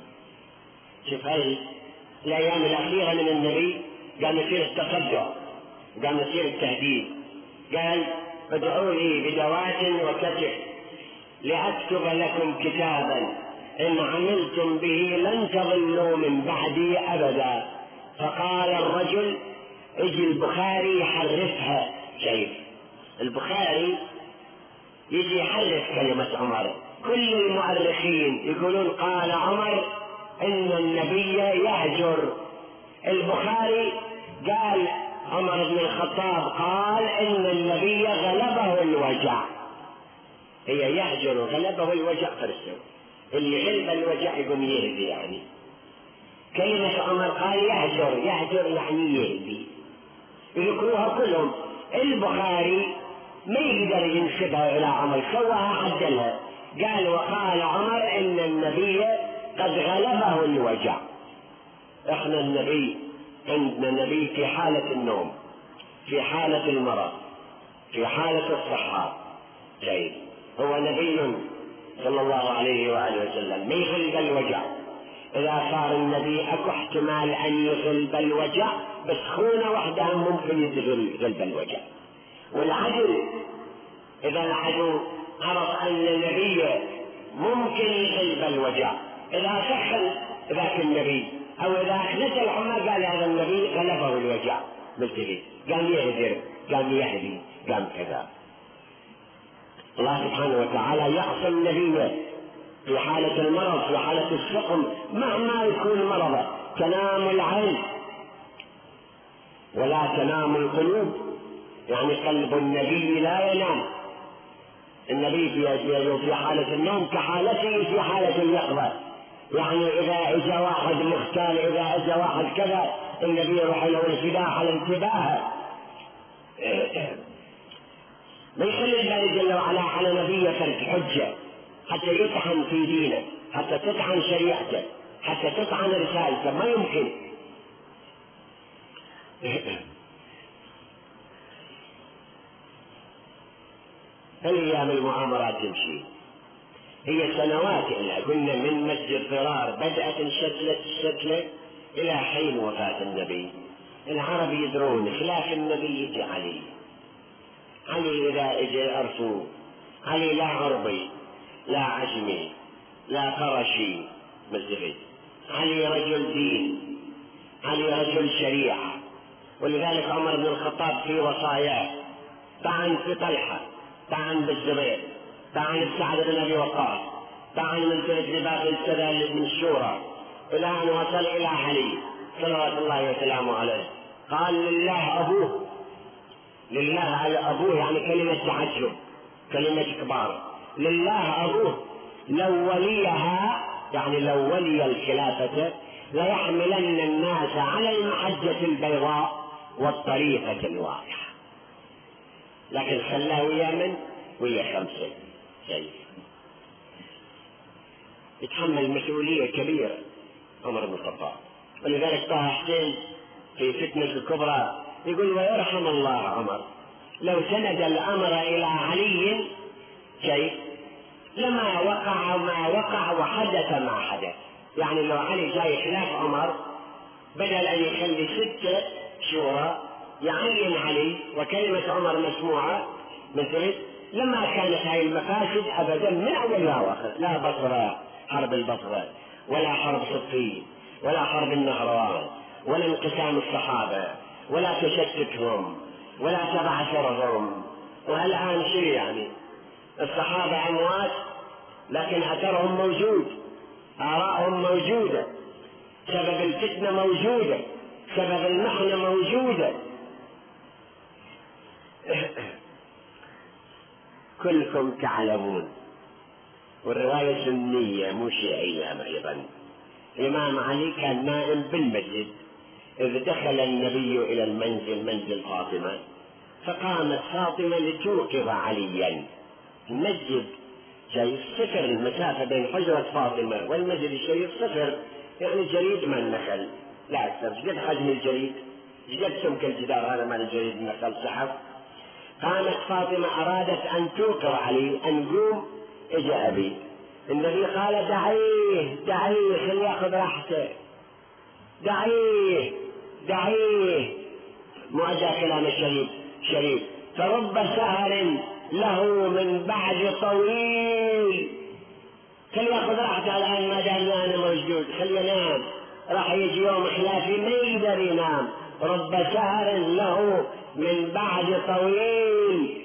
S1: شوف هاي الأيام الأخيرة من النبي، قام يصير التصدع، قام يصير التهديد، قال ادعوا لي بدوات وكتب لأكتب لكم كتابا إن عملتم به لن تضلوا من بعدي أبدا. فقال الرجل، اجي البخاري يحرفها. شايف البخاري يجي يحرف كلمة عمر. كل المؤرخين يقولون قال عمر إن النبي يهجر، البخاري قال عمر بن الخطاب قال إن النبي غلبه الوجع. هي يهجر غلبه الوجع فرسه، اللي غلب الوجع يقوم يهدي. يعني كلمة عمر قال يهجر، يهجر يعني يهدي، يذكروها كلهم. البخاري ما يقدر ينسبها إلى عمر، سواها عدلها، قال وقال عمر إن النبي قد غلبه الوجع. احنا النبي عندنا نبي في حالة النوم، في حالة المرض، في حالة الصحة. جيد، هو نبي صلى الله عليه وآله وسلم ما يغلب الوجع. إذا صار النبي أكو احتمال أن يغلب الوجع، بس خونة واحدة ممكن يغلب الوجع. والعدل إذا العدو عرف أن النبي ممكن يغلب الوجع، إذا سخن ذاك النبي أو إذا أخلت الحمى قال هذا النبي غلبه الوجع مثلي، قام يهدر، قام يهدي، قام كذا. الله سبحانه وتعالى يعصم نبيه في حالة المرض، في حالة السقم، مهما يكون مرضه. تنام العين ولا تنام القلوب، يعني قلب النبي لا ينام. النبي في حالة النوم كحالته في حالة اليقظة، يعني إذا إجا واحد مختال، إذا إجا واحد كذا، النبي يروح له انفتاح على انتباهه. ما يخلي الله جل وعلا على نبيه ترك حجة حتى يطعن في دينه، حتى تطعن شريعته، حتى تطعن رسالته، ما يمكن. الأيام المؤامرات تمشي، هي سنوات إلا قلنا من مسجد ضرار بدأت الشتلة إلى حين وفاة النبي. العرب يدرون خلاف النبي يجي علي إذا اجى أرفو، علي لا عربي لا عجمي لا قرشي مزغي، علي رجل دين، علي رجل شريعة. ولذلك عمر بن الخطاب في وصاياه طعن في طلحة، طعن بالزبير، طعن بسعد بن أبي وقاص، طعن من باقي السبع من الشورى، إلى أن وصل إلى علي صلوات الله وسلامه عليه. قال لله أبوه، لله على أبوه يعني كلمة تعجب، كلمة كبار، لله أبوه لو وليها، يعني لو ولي الخلافة ليحملن الناس على المحجة البيضاء والطريقة الواضحة. لكن خلاه ويا من؟ ويا خمسة شيء يتحمل مسؤولية كبيرة عمر بن الخطاب. ولذلك طه حسين في فتنة الكبرى يقول ويرحم الله عمر لو سند الأمر إلى علي شيء لما وقع ما وقع وحدث ما حدث. يعني لو علي جاي خلاف عمر بدل أن يخلي 6 شورى يعين علي وكلمة عمر مسموعة مثل لما كانت هاي المفاسد أبدا من أول وآخر. لا بصرة، حرب البصرة، ولا حرب صفين، ولا حرب النهروان، ولا انقسام الصحابة، ولا تشتتهم، ولا تبعثرهم. والآن شيء يعني الصحابة أموات لكن أثرهم موجود، آراءهم موجودة، سبب الفتنة موجودة، سبب المحنة موجودة. كلكم تعلمون، والرواية سنية مو شيعية أيضا. الإمام علي كان نائم بالمسجد إذ دخل النبي إلى المنزل، منزل فاطمة، فقامت فاطمة لتوقظ عليا. المسجد شيء صفر، المسافة بين حجرة فاطمة والمسجد الشريف صفر، يعني جريد من النخل لا أكثر. قد حجم الجريد، قد سمك الجدار هذا مال الجريد النخل سحب. قامت فاطمة أرادت أن توقظ علي، أن قوم إجا أبي. النبي قال دعيه دعيه خليه ياخذ راحته، دعيه مؤدى كلام الشريف. فرب سهر له من بعد طويل، خليه ياخذ راحته الآن ما دام أنا موجود، خليه ينام، راح يجي يوم خلافي ما يقدر ينام. رب سهر له من بعد طويل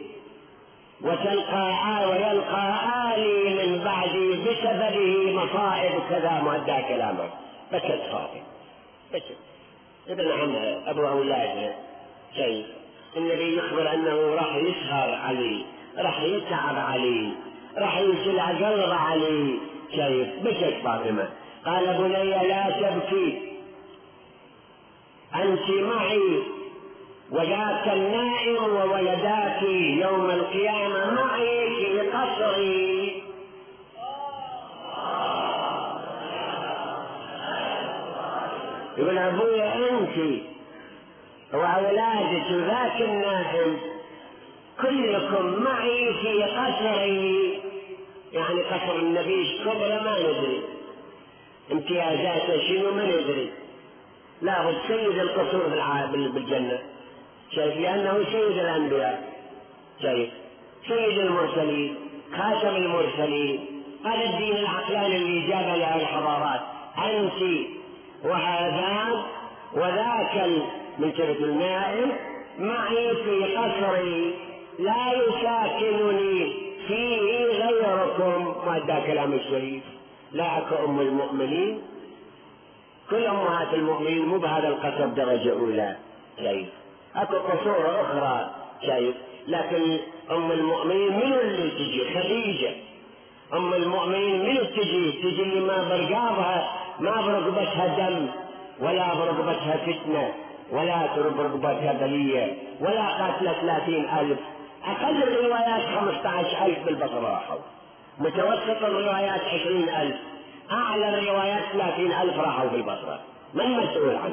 S1: ويلقى آلي من بعدي بسببه مصائب كذا. مؤدى كلامه. بكت فاطمة، بكت. ابن عمها أبو أولادها شيء، النبي يخبر أنه راح يسهر علي، راح يتعب علي، راح ينزل قلب علي شيء. بكت فاطمة. قال بني لا تبكي، أنت معي، وذاك النائم وولداك يوم القيامة معي في قصري. يقول أبويا أنت وأولادك وذاك النائم كلكم معي في قصري. يعني قصر النبي كبرى ما ندري، امتيازاته شنو ما ندري، لا هو سيد القصور بالجنة شايف، لأنه سيد الأنبياء، شايف سيد المرسلين، خاتم المرسلين. هذا الدين العقلاني اللي جاب له الحضارات. أنت وهذا وذاك منتبه النائم معي في قصري لا يساكنني فيه غيركم. وهذا كلام الشريف. لا أكو أم المؤمنين، كل أمهات المؤمنين مو بهذا القصر درجة أولى، شايف؟ أكو قصور أخرى، شايف؟ لكن أم المؤمنين من اللي تجي؟ خديجة. أم المؤمنين من تجي اللي ما برقابها، ما برقبتها دم، ولا برقبتها فتنة، ولا برقبتها بلية، ولا قاتلة 30,000. أقل الروايات 15,000 بالبصرة راحوا، متوسط الروايات 20,000، أعلى الروايات 30,000 راحوا بالبصرة. من مسؤول عنه؟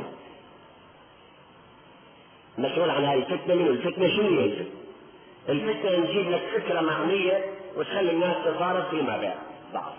S1: مسؤول عن هذه الفتنة من الفتنة. شنو هي الفتنة؟ الفتنة نجيب لك فكرة معنية وتخلي الناس تتضارب فيما بين بعض.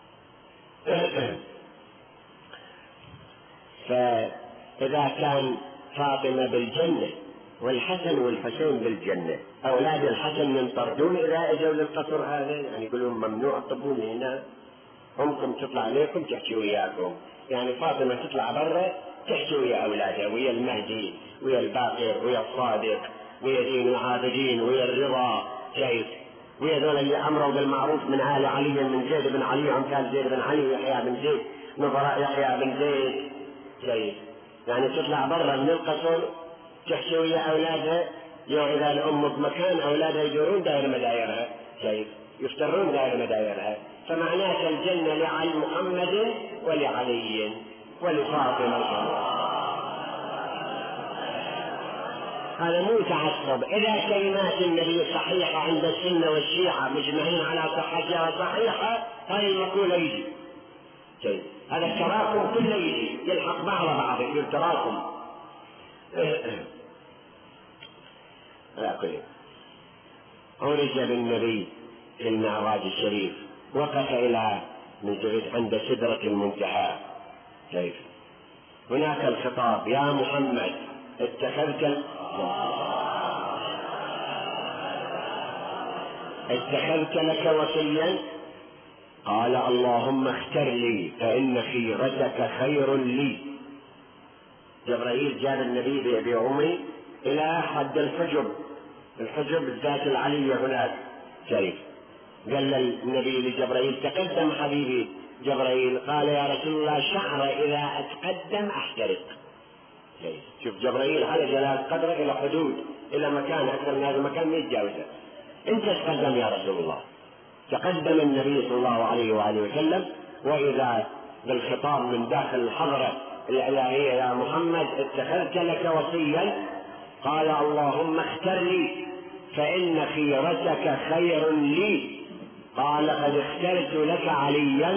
S1: فإذا كان فاطمة بالجنة والحسن والحسين بالجنة، أولاد الحسن ينطردون إذا أجوا للقصر هذا، يعني يقولون ممنوع تطبون هنا، أمكم تطلع عليكم تحكي وياكم. يعني فاطمة تطلع برا تحكي ويا أولادها، ويا المهدي، ويا الباقر، ويا الصادق، ويا دين العابدين، ويا الرضا، شايف؟ ويا ذول اللي أمروا بالمعروف من آل علي، من زيد بن علي وأمثال زيد بن علي ويحيى بن زيد، نظراء يحيى بن زيد، شايف؟ يعني تطلع برا من القصر تحكي ويا أولادها. إذا الأم بمكان أولادها يدورون دائرة مدايرها، شايف؟ يفترون دائرة مدايرها. فمعناته الجنة لعلي محمد ولعلي ولفاطمة. هذا مو تعصب. إذا كلمات النبي صحيحة عند السنة والشيعة مجمعين على صحتها صحيحة، هذه المقولة يجي. شايف؟ هذا التراكم كله يجي يلحق بعض يصير تراكم. عرج بالنبي في المعراج الشريف، وقف إلى عند سدرة المنتهى. كيف؟ هناك الخطاب: يا محمد اتخذت لك وصيا؟ قال: اللهم اختر لي فإن خيرتك خير لي. جبرائيل جاب النبي بعمري إلى حد الحجب الذات العلية هناك. كيف؟ قال النبي لجبرائيل: تقدم حبيبي. جبرائيل قال: يا رسول الله، شعر إذا أتقدم أحترق. شوف جبرائيل على جلال قدره إلى حدود، إلى مكان أكثر من هذا المكان ما يتجاوزه. أنت تقدم يا رسول الله. تقدم النبي صلى الله عليه وآله وسلم، وإذا بالخطاب من داخل الحضرة الإلهية: يا محمد اتخذت لك وصيا. قال: اللهم اختر لي فإن خيرتك خير لي. قال: قد اخترت لك عليا.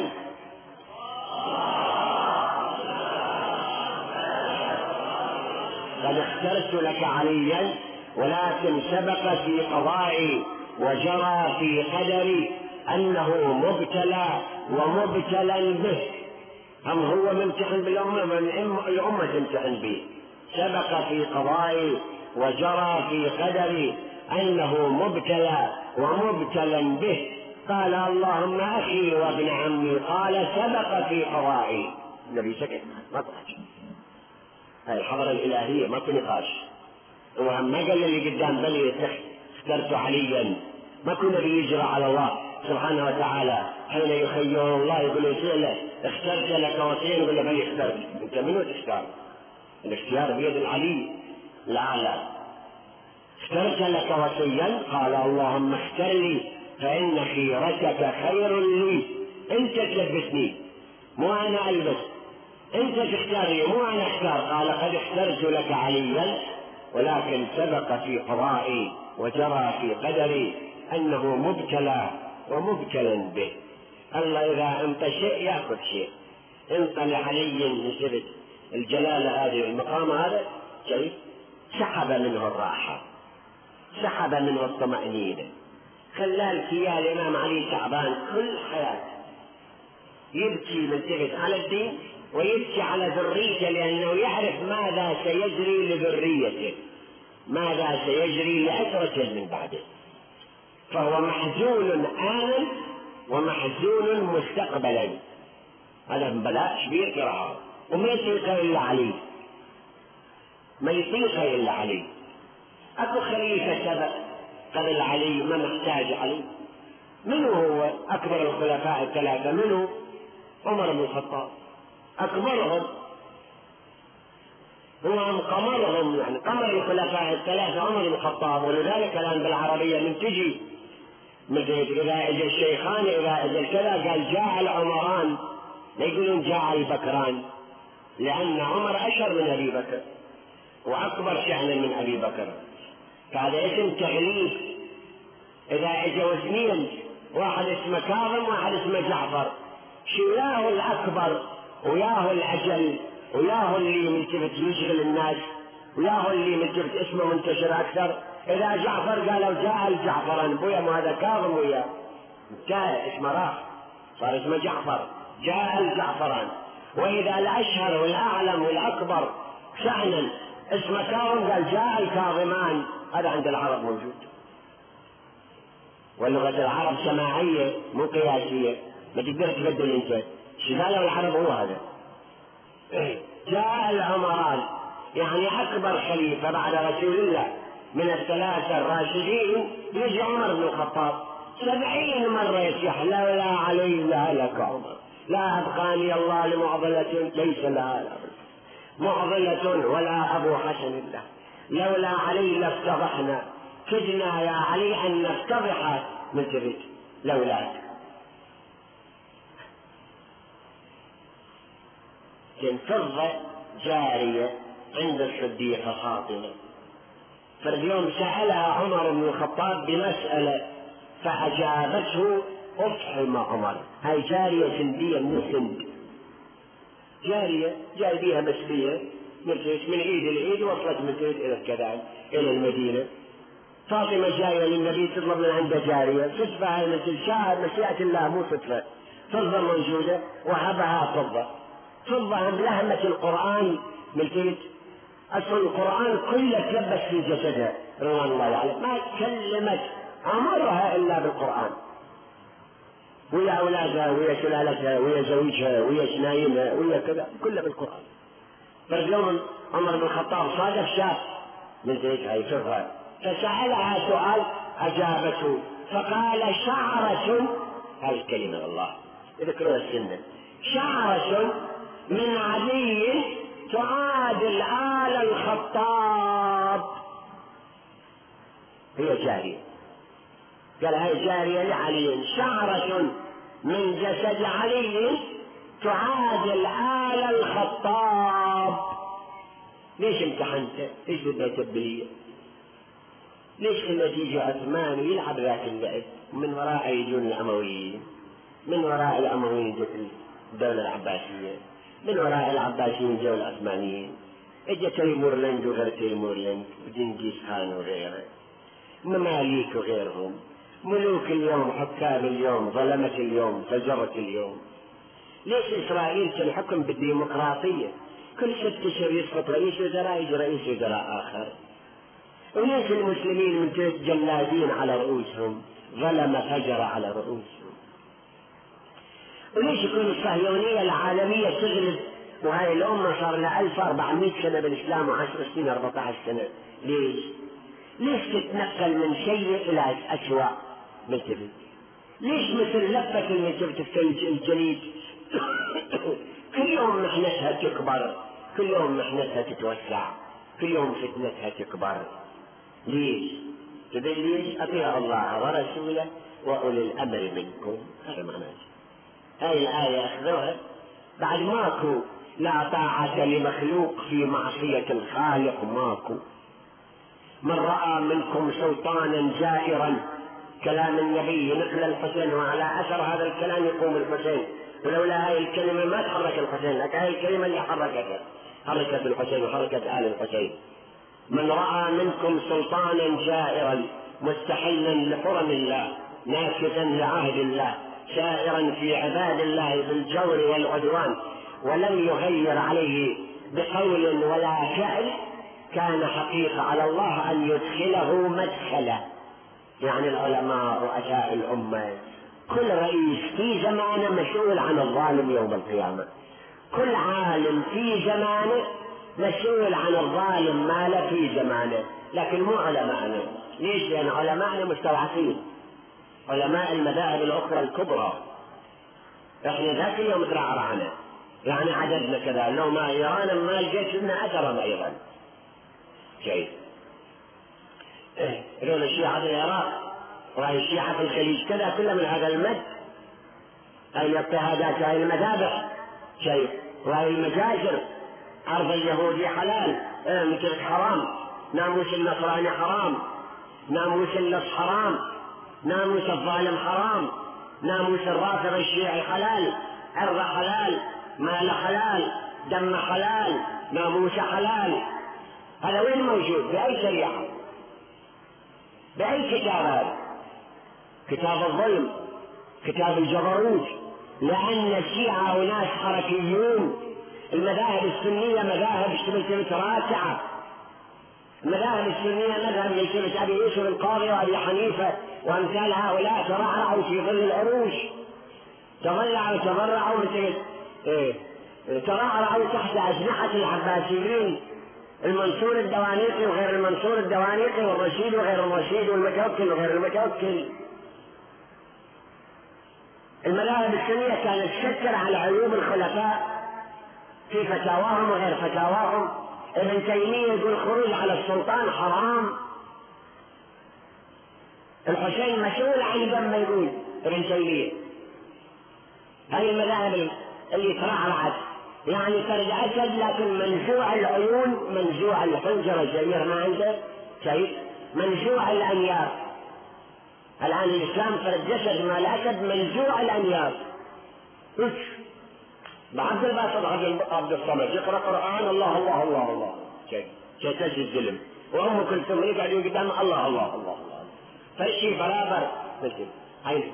S1: قد اخترت لك عليا، ولكن سبق في قضائي وجرى في قدري أنه مبتلى ومبتلى به. هم هو ممتحن بالأمة، من الأمة تمتحن به. سبق في قضائي وجرى في قدري أنه مبتلى ومبتلى به. قال: اللهم أخي وابن عمي. قال: سبق في قضائي. النبي سكت، ما طلعش. هاي الحضرة الإلهية ما في نقاش. وهم ما قال لي قدام بلي اخترت عليا. ما كنا بيجرى على الله سبحانه وتعالى حين يخير الله يقول له: اخترت لك وصيا، يقول له: بلي اخترت. انت منو تختار؟ الاختيار بيد العلي الأعلى. اخترت لك وصيا. قال: اللهم اختر لي فإن خيرتك خير لي. انت تلبسني مو انا البس، انت تختار لي مو انا اختار. قال: قد اخترت لك عليا، ولكن سبق في قضائي وجرى في قدري أنه مبتلى ومبتلى به. الله إذا أنت شيء يأخذ شيء. انت لعلي نسبت الجلالة هذه المقام هذا شيء، سحب منه الراحة، سحب منه الطمأنينة، خلالك يا الإمام علي تعبان كل حياته، يبكي منتبه على الدين ويبكي على ذريته، لأنه يعرف ماذا سيجري لذريته، ماذا سيجري لأسرته من بعده. فهو محزون آنا ومحزون مستقبلا. هذا بلاء كبير قراءة. وما يطيق إلا علي، ما يطيق إلا علي. أكو خليفة سبق قبل علي ما محتاج علي. منو هو أكبر الخلفاء الثلاثة؟ منو؟ عمر بن الخطاب أكبرهم، هو قمرهم، يعني قمر الخلفاء الثلاثة عمر بن الخطاب. ولذلك الآن بالعربية من تجي إذا إجا الشيخان إذا إجا كذا قال جاء العمران، لا يقولون جاء البكران، لأن عمر أشهر من أبي بكر وأكبر شأنا من أبي بكر، فهذا اسم تغليب. إذا إجوا اثنين، واحد اسمه كاظم واحد اسمه جعفر، شياه الأكبر وياه الأجل وياه اللي ملتفت يشغل الناس وياه اللي ملتفت اسمه منتشر أكثر. إذا جعفر قالوا جاء الجعفران، بويا ما هذا كاظم وياه جاء اسمه راح صار اسمه جعفر، جاء الجعفران. وإذا الأشهر والأعلم والأكبر شأنا اسمه كاظم قال جاء الكاظمان، هذا عند العرب موجود. ولغة العرب سماعية مو قياسية، ما تقدر تبدل انت شو قالوا العرب هو هذا. جاء العمران يعني أكبر خليفة بعد رسول الله من الثلاثة الراشدين يجي عمر بن الخطاب 70 مرة يصيح لولا علي لهلك عمر، لا أبقاني الله لمعضلة ليس لها معضلة ولا أبو حسن الله، لولا علي لافتضحنا، كدنا يا علي أن نفتضح من تريد لولاك. كان فضة جارية عند الصديقة فاطمة، فاليوم سألها عمر بن الخطاب بمسألة فأجابته أفحم عمر. هاي جارية سندية من السند، جارية جاي بيها مسبية من عيد لعيد وصلت من عيد إلى كذا إلى المدينة. فاطمة جاية للنبي تطلب من عنده جارية، صدفة هاي مثل شاهد مشيئة الله مو صدفة، فضة موجودة وهبها فضة. فضة بلهمة القرآن مثل أصل القرآن كله تلبس في جسدها رضوان الله عليه، ما كلمت عمرها إلا بالقرآن، ويا أولادها ويا سلالتها ويا زوجها ويا شنايمها ويا كذا كله بالقرآن. فاليوم عمر بن الخطاب صادف شاب من ذيك هاي فضة، فسألها سؤال أجابته فقال شعرة، هاي الكلمة الله يذكرها السنة، شعرة من علي تعادل آل الخطاب. هي جارية، قال هاي جارية لعلي، شعرة من جسد علي تعادل آل الخطاب. ليش امتحنت؟ ليش بدها تبلية؟ ليش النتيجة عثمان يلعب ذاك اللعب؟ من وراء يجون الأمويين، من وراء الأمويين جت الدولة العباسية، من وراء العباسيين جو العثمانيين، اجى تيمورلند وغير تيمورلند وجنكيز خان وغيره، مماليك وغيرهم، ملوك اليوم، حكام اليوم، ظلمة اليوم، فجرة اليوم. ليش إسرائيل تنحكم بالديمقراطية؟ كل 6 أشهر يسقط رئيس وزراء يجي رئيس وزراء آخر. وليش المسلمين من جلادين على رؤوسهم، ظلم فجر على رؤوسهم؟ وليش يكون الصهيونية العالمية تغلب وهاي الأمة صار لها 1400 سنة بالإسلام و10 سنين 14 سنة؟ ليش تتنقل من شيء إلى أسوأ؟ ملتفت. ليش مثل لفة الملتفت في الجليد كل يوم محنتها تكبر، كل يوم محنتها تتوسع، كل يوم فتنتها تكبر؟ ليش؟ تدري ليش؟ أطيعوا الله ورسوله وأولي الأمر منكم. هذا معناه هاي الآية أخذوها بعد ماكو لا طاعة لمخلوق في معصية الخالق، ماكو. من رأى منكم سلطانا جائرا، كلام النبي نقل الحسين وعلى أثر هذا الكلام يقوم الحسين، ولولا هاي الكلمة ما تحرك الحسين، لكن هاي الكلمة اللي حركت الحسين وحركت آل الحسين. من رأى منكم سلطانا جائرا مستحلا لحرم الله ناكثا لعهد الله سائرا في عباد الله بالجور والعدوان ولم يغير عليه بقول ولا فعل، كان حقيقة على الله أن يدخله مدخلا. يعني العلماء رؤساء الأمة كل رئيس في زمانه مسؤول عن الظالم يوم القيامة، كل عالم في زمانه مسؤول عن الظالم ماله في زمانه، لكن مو علماءنا. ليش؟ لأن علماءنا مستضعفين، علماء المذاهب الأخرى الكبرى. احنا ذاك اليوم ترعرعنا، يعني عددنا كذا، لو ما إيران ما لقيت لنا أثرا أيضا. شيء هذول الشيعة في العراق وهي الشيعة في الخليج كذا، كلها من هذا المد. هاي الاضطهادات، هاي المذابح، شيء وهي المجازر. عرض اليهودي حلال، مثل حرام، ناموس النصراني حرام، ناموس اللص حرام، ناموس الظالم حرام، ناموس الرافض الشيعي حلال، عرض حلال، مال حلال، دم حلال، ناموس حلال. هذا وين موجود؟ بأي شريعة؟ بأي كتاب هذا؟ كتاب الظلم، كتاب الجبروت. لأن الشيعة وناس حركيون. المذاهب السنية مذاهب اشتبت راسعة. المذاهب السنية مذهب يشتبت أبي يوسف القاضي وأبي حنيفة وأمثال هؤلاء، ترعرعوا في ظل العروش، تضرعوا مثل ترعرعوا تحت أجنحة العباسيين، المنصور الدوانيقي وغير المنصور الدوانيقي، والرشيد وغير الرشيد، والمتوكل وغير المتوكل. المذاهب السنية كانت تشكر على عيوب الخلفاء في فتاواهم وغير فتاواهم. ابن تيمية يقول الخروج على السلطان حرام. الحسين مسؤول عن دم، يقول ابن تيمية. هذه المذاهب اللي ترعرعت، يعني فرد أسد لكن منزوع العيون، منزوع الحنجرة، الجميع ما عنده شيء، منزوع الأنياب. الآن الإسلام فرد جسد مال أسد منزوع الأنياب. بعبد الباسط عبد الصمد يقرأ قرآن الله الله الله الله، شيء تجي الظلم، وأم كلثوم يقعدون قدام الله الله الله الله، فالشيء برابر مثل عين.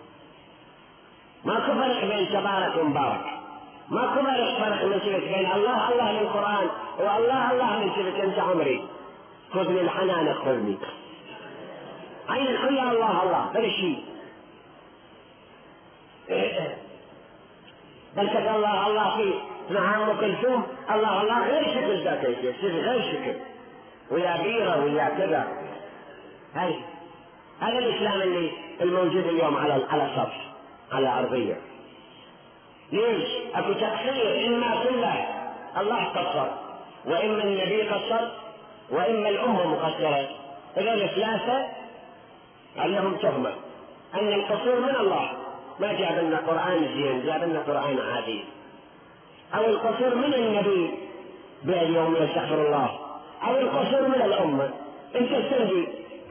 S1: ماكو فرق بين تبارك ومبارك، ماكو فرق نسبة بين الله الله للقرآن والله الله نسبة أنت عمري خذني الحنان خذني، عين كلها الله الله فالشيء. بل كتب الله الله في مع أم كلثوم الله الله غير شكل ذاك يصير غير شكل، ويا بيرة ويا كذا. هذا الإسلام اللي الموجود اليوم على السطح، على الأرضية. ليش؟ أكو تقصير، إما كله الله قصر، وإما النبي قصر، وإما الأمة مقصرة. إذا الثلاثة عليهم تهمة أن القصور من الله، ما جاب لنا قرآن زين، جاب لنا قرآن عادي. أو القصور من النبي باليوم يستغفر الله، أو القصور من الأمة. أنت استنجي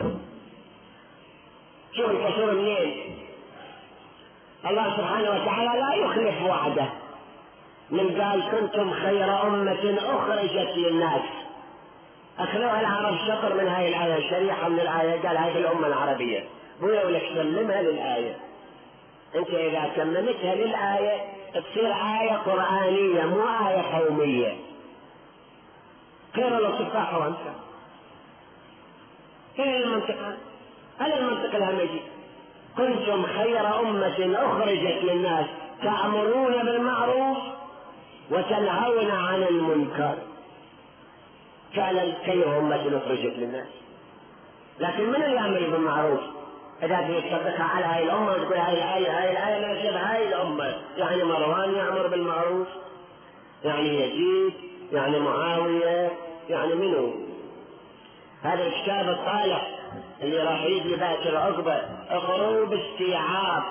S1: شوف القصور منين. الله سبحانه وتعالى لا يخلف وعده، من قال كنتم خير أمة أخرجت للناس. أخذوها العرب شطر من هاي الآية، شريحة من الآية، قال هذه الأمة العربية، ولو لك سلمها للآية. أنت إذا سلمتها للآية تصير آية قرآنية مو آية قومية. خير الصفاح وأنت هي المنطقة، هذا المنطق الهمجي. كنتم خير أمة أخرجت للناس تأمرون بالمعروف وتنهون عن المنكر. فعلا خير أمة أخرجت للناس، لكن من اللي يأمر بالمعروف؟ إذا تصدقها على هاي الأمة وتقول هاي الآية ناسب هاي الأمة، يعني مروان يأمر بالمعروف، يعني يزيد، يعني معاوية، يعني منو؟ هذا الكتاب الطالع اللي راح يجي باكر عقبة اقروا باستيعاب.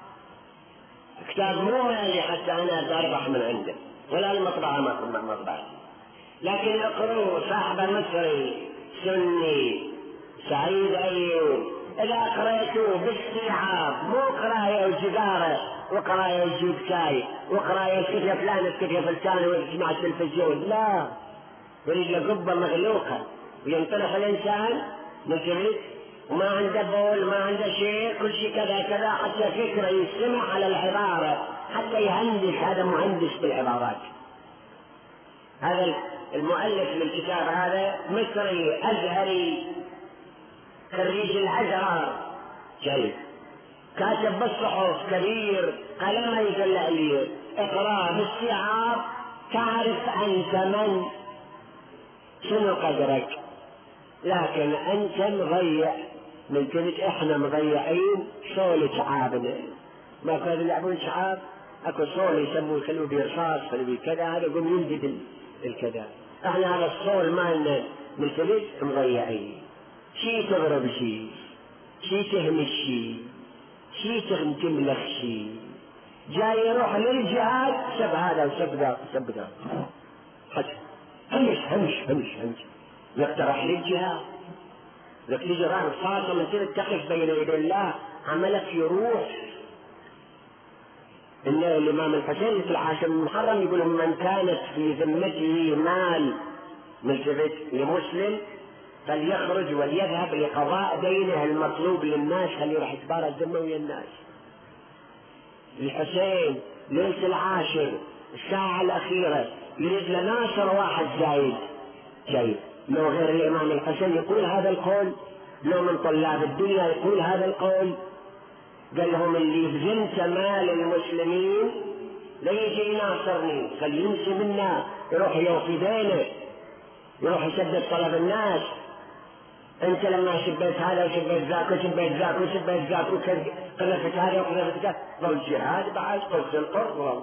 S1: كتاب مو اللي حتى أنا أربح من عنده، ولا المطبعة ما مطبعة، لكن اقروا. صاحب مصري سني سعيد أيوب، إذا قرأتوه باستيعاب، مو قراية وجدارة وقراية وجيب شاي وقراية كتب فلان كتب فلان وتسمع التلفزيون، لا، يريد له قبة مغلوقة وينطلق الإنسان مثل وما عنده بول، ما عنده شيء، كل شيء كذا كذا، حتى فكرة يستمع على العبارة، حتى يهندس. هذا مهندس بالعبارات. هذا المؤلف للكتاب هذا مصري أزهري خريج الأزهر، شيء كاتب بالصحف كبير، قلمه يدل لي اقرأ باستيعاب تعرف أنت من، شنو قدرك. لكن أنت مضيع، من قلت إحنا مضيعين صول شعابنا. ما كانوا يلعبون شعاب، أكو صول يسموه يخلوه برصاص خلوه كذا، هذا يقوم ينجد الكذا. إحنا هذا الصول مالنا من قلت مضيعين. شي تضرب شي تهمش شي تملخ شي، جاي يروح للجهاد سب هذا وسب ذاك وسب ذاك، همش يقترح للجهاد. لك تيجي راجل صاصة من تقف بين يدي الله عملك يروح. إن الإمام الحسين في العاشر من محرم يقول من كانت في ذمته مال ملتفت لمسلم فليخرج وليذهب لقضاء دينه المطلوب للناس، خلي راح يتبارى الذمة ويا الناس. الحسين ليلة العاشر الساعة الأخيرة يريد لناصر واحد زايد شيء، لو غير الإمام الحسين يقول هذا القول، لو من طلاب الدنيا يقول هذا القول. قال لهم اللي بذمت مال المسلمين ليجي يناصرني، فليمشي منا يروح يوفي دينه، يروح يسدد طلب الناس. انت لما شبيت هذا وشبيت ذاك وشبيت ذاك وشبيت ذاك وقذفت هذا وقذفت ذاك، ضل جهاد بعد قلت القرب.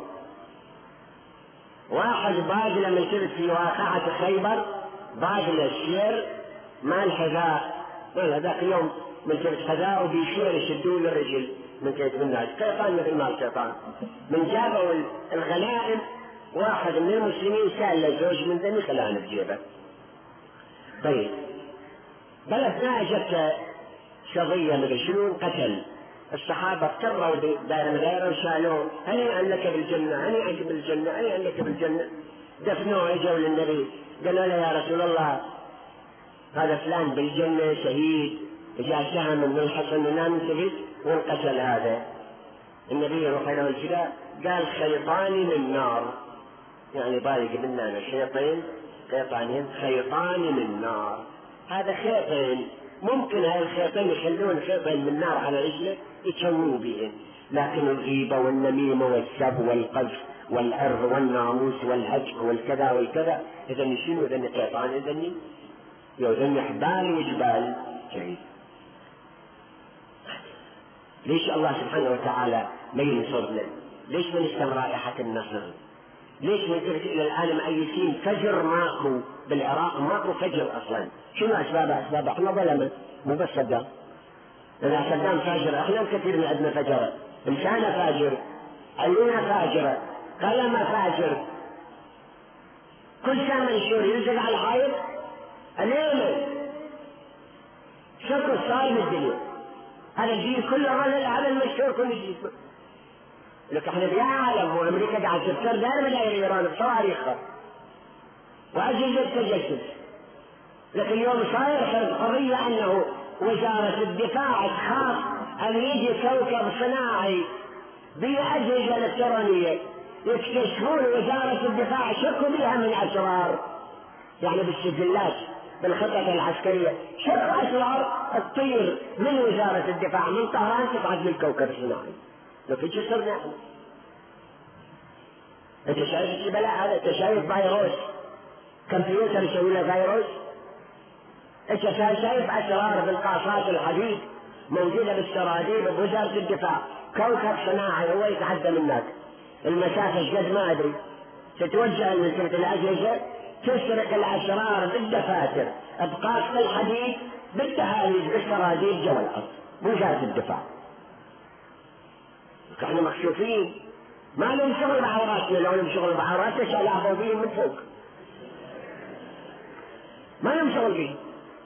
S1: واحد باقله من كذب في واقعة خيبر، باقله الشير مال حذاء، ذاك اليوم من كذب حذاء وبيشير يشدون للرجل من كذب الناس، شيطان مثل ما الشيطان. من جابوا الغنائم واحد من المسلمين سأل لزوج من ذني خلانه بجيبه. طيب بلد ما اجت شظية من شنو قتل، الصحابة اضطروا دائرة وشالوه، هنيئا لك بالجنة هنيئا لك بالجنة هنيئا لك بالجنة. دفنوه اجوا للنبي قالوا له يا رسول الله هذا فلان بالجنة شهيد، جاء سهم من الحسن ونام سبيل وانقتل هذا. النبي يروح له الفداء قال خيطان من نار، يعني بالغ منا شيطانين خيطان من نار. هذا خيطين، ممكن هاي الخيطين يخلون خيطين من نار على رجله يتشموا بهن، لكن الغيبة والنميمة والسب والقذف والعرض والناموس والهجك والكذا والكذا إذن شنو؟ إذن خيطان، إذن حبال وجبال. جيد. ليش الله سبحانه وتعالى ما ينصرنا؟ ليش ما نشتم رائحة النصر؟ ليش ما يدرك إلى العالم أيسين فجر ماكو بالعراق، ماكو فجر أصلا. شنو أسبابه؟ احنا ظلمة، مو بس صدام. إذا صدام فاجر احنا كثير من عندنا فجر، إنسانة فاجر، عيونها فاجرة، قلمها فاجر، كل شيء منشور ينزل على الحائط اليمن. شكو صار من الدنيا، هذا الجيل كله ظل على المشهور كل جيل. لك احنا في عالم وامريكا قاعد تفكر دائما داير ايران بصواريخها واجهزه التجسس. لكن اليوم صاير قضيه انه وزاره الدفاع تخاف ان يجي كوكب صناعي باجهزه الكترونيه يكتشفون وزاره الدفاع شكوا بها من اسرار، يعني بالسجلات بالخطط العسكريه شكوا اسرار تطير من وزاره الدفاع من طهران تصعد للكوكب الصناعي. لكن شو صرنا احنا؟ انت شايف البلاء هذا؟ انت شايف فيروس كمبيوتر يسوي له فيروس؟ انت شايف اسرار بالقاصات الحديد موجوده بالسراديب بوزاره الدفاع، كوكب صناعي هو يتعدى منك المسافه قد ما ادري، تتوجه من كلمه الاجهزه تسرق الاسرار بالدفاتر بقاص الحديد بالتهاليز بالسراديب جوا الارض بوزاره الدفاع. احنا مكشوفين ما لهم شغل بعوراتنا، لو لهم شغل بعوراتنا شلعبوا بهم من فوق، ما لهم شغل بهم.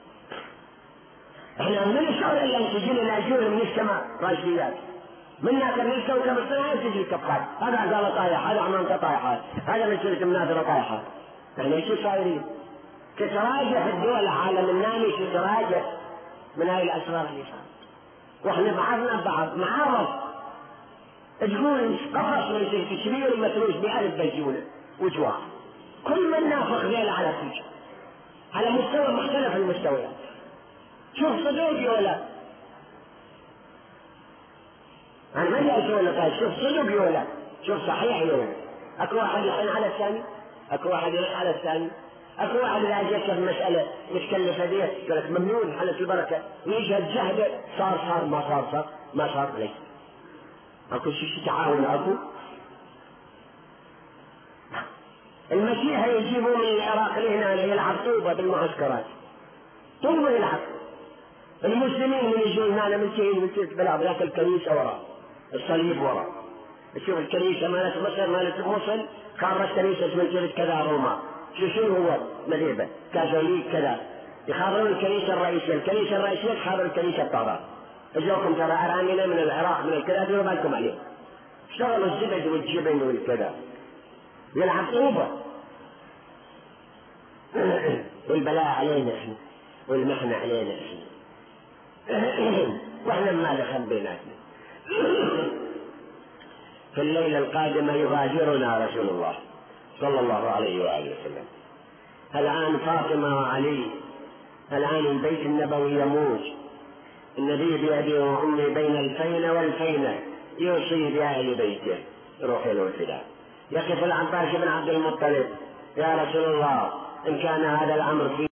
S1: احنا من الشغل الا تجي لنا اجور من السماء راشديات منا من الكوكب الصناعي تجي كفات، هذا قال طايح، هذا عمامته طايحه، هذا من سوره مناظره طايحه. احنا ايش صايرين؟ تتراجع في الدول العالم النامي، تتراجع من هاي الاسرار اللي صارت، واحنا بعضنا بعض معارض تقول قفص من كبير متروس بألف بيجونه وجواه، كل من نافق ذيل على فيك على مستوى مختلف المستويات. شوف صدوقي ولا انا ما جاي اسوي لك، شوف صدوقي ولا شوف صحيح ولا اكو واحد يحن على الثاني، اكو واحد يلح على الثاني، اكو واحد لا يشك مسألة يتكلف هذه يقول لك ممنون حلت البركة، ويجهد جهده صار ما صار ليش. اكو شيء تعاون اكو. المسيح يجيبوا من العراق لهنا يلعب طوبة بالمعسكرات، طوبة يلعب. المسلمين من يجون هنا من شيء بلعب ذاك الكنيسة وراء الصليب وراء. تشوف الكنيسة مالت مصر مالت الموصل خارج كنيسة من جلد كذا روما، شو هو مذهبه كاثوليك كذا، يخابرون الكنيسة الرئيسية تخابر الكنيسة الطارات. اجوكم ترى ارامله من العراق من الكذا ديروا بالكم عليه. اشتغلوا الزبد والجبن والكذا، يلعب طوبة. والبلاء علينا احنا والمحنة علينا احنا واحنا ما دخل بيناتنا. في الليلة القادمة يغادرنا رسول الله صلى الله عليه وآله وسلم. الآن فاطمة وعلي، الآن البيت النبوي يموت، النبي بأبي وأمي بين الفين والفينة يوصي بأهل بيته روحي له الفداء. يقف العباس بن عبد المطلب: يا رسول الله إن كان هذا الأمر في